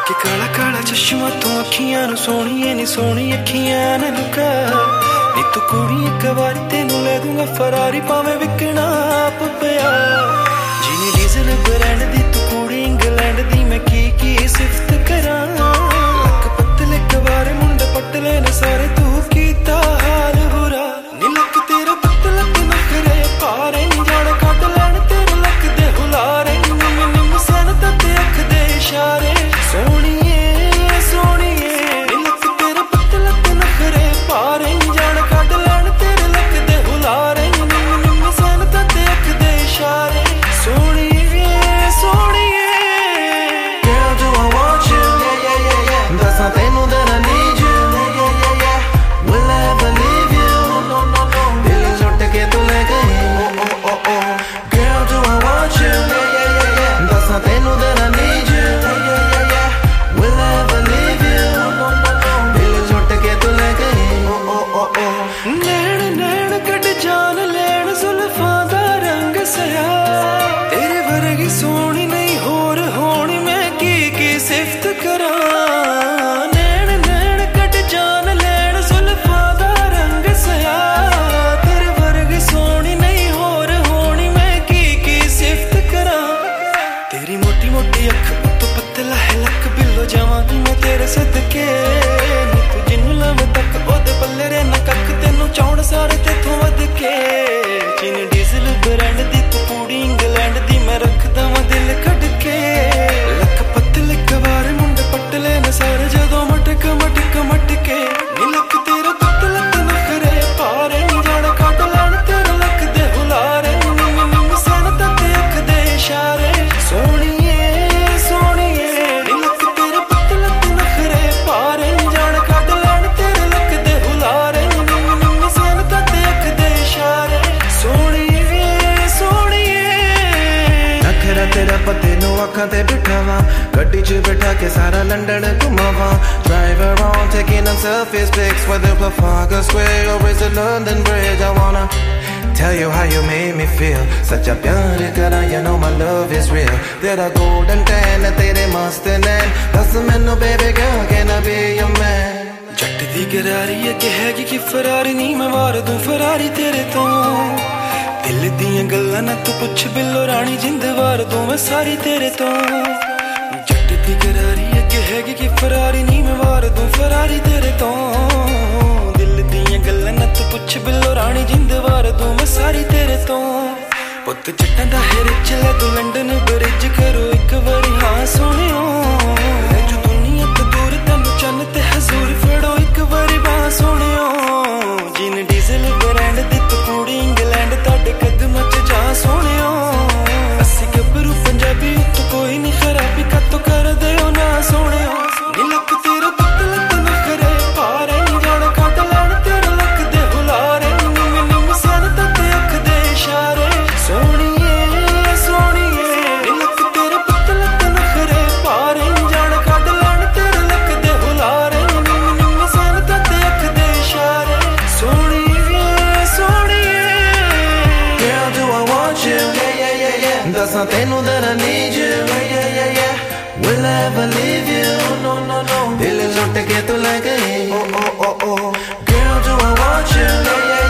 कि काला काला चश्मा तू अखियां नू सोहणिए नी सोहणी अखियां न लुका नी तू कुड़ी एक बार तेनू ले दूंगा फरारी भावें विकना आप पिया जिनी डीजल ब्रांड दी तू कुड़ी इंग्लैंड दी मैं की सिफत करा लक पतले कवारे मुंडे पटले ने सारे तू कीता हाल बुरा नी लक तेरा पतला ते नखरे पारे नी जान कट लैण तेरे लक दे हुलारे निम निम सन ते अख दे इशारे सोहणीए सोहणीए नी लक तेरा पतला ते नखरे पारे नी जान कट लैण तेरे लक दे हुलारे निम निम सन ते अख दे इशारे सोहणीए सोहणीए Girl, do I want you? Yeah, yeah, yeah, yeah. That's not tenu that I need you. Yeah, yeah, yeah, yeah. Will I ever leave you? No, no, no. Dil chhod ke tu le gayi. Oh, oh, oh, oh. Girl, do I want you? Yeah, yeah, yeah, yeah. That's not tenu that I need you. Yeah, yeah, yeah, yeah. Will I ever leave you? No, no, no. Dil chhod ke tu le gayi. Oh, oh, oh, oh. नैन नैन कट जान लैन जुल्फां दा रंग सया तेरे वर्गी सोहनी नहीं होर होनी मैं की सिफत करा नैन नैन कट जान लैन जुल्फां दा रंग सया तेरे वर्गी सोहनी नहीं होर होनी मैं की सिफत करा तेरी मोटी मोटी अख तो पतला है लक बिलो जावांगी मैं तेरे सदके तू जिन्नू लव तक ओदे पल्ले रे ना कख तेनू चाउण सारे तेथों वध के जिन डीजल ब्रांड दी तू कुड़ी इंग्लैंड दी मैं रखदा वां दिल कढ के लक पतले कवारे मुंडे पटले ने सारे जदों मटक मटक मटके नी लक तेरा पतला ते नखरे पारे नी जान कट लैण तेरे लक दे हुलारे निम निम सन ते अख दे इशारे सोहणीए सोहणीए नी लक तेरा पतला ते नखरे पारे नी जान कट लैण तेरे लक दे हुलारे निम निम सन ते अख दे इशारे सोहणीए सोहणीए नखरा तेरा पते नु अखां ते बिठावां गड्डी च बिठा के सारा लंडन घुमावां drive around taking them selfies pics whether Trafalgar Square or is it London Bridge I wanna tell you how you made me feel such a pyar kara you know my love is real tera golden tan tere mast nain das mainu baby girl can I be your man जट दी गरारी अगे हैगी कि Ferrari नी मैं मार दूं Ferrari तेरे तो दिल दियां गल्लां ना तू पुछ बिल्लो रानी जिंद वार दूं मैं सारी तेरे तो जट दी गरारी अगे हैगी कि फरारी नी मैं मार दूं फरारी तेरे तो दिल दियां गल्लां ना तू पुछ बिल्लो रानी जिंद वार दूं मैं सारी तेरे तो पुत जट्टां दा है रिच ले तू लंडन ब्रिज करो एक बारी हाँ सुनियो ले जो दुनिया तो दूर तैनू चन्न ते हजूर फड़ो एक बारी बां सुनियो जिन डीजल ब्रांड दी तू कुड़ी इंग्लैंड ताडे कदम च जा सुनियो अस्सी गबरू पंजाबी तू कोई नहीं खराबी कत्तो कर दे ना सुनियो नी लक तेरा पतला ते नखरे पारे नी जान कट लैण तेरे लक दे हुलारे निम निम सन ते अख दे इशारे सोहणीए सोहणीए नी लक तेरा पतला ते नखरे पारे नी जान कट लैण तेरे लक दे हुलारे निम निम सन ते अख दे इशारे सोहणीए सोहणीए girl do I want you yeah yeah yeah yeah that's not tenu that I need you yeah yeah yeah yeah will I ever leave you no no no dil chhod ke tu le gayi oh oh oh oh girl do I want you yeah yeah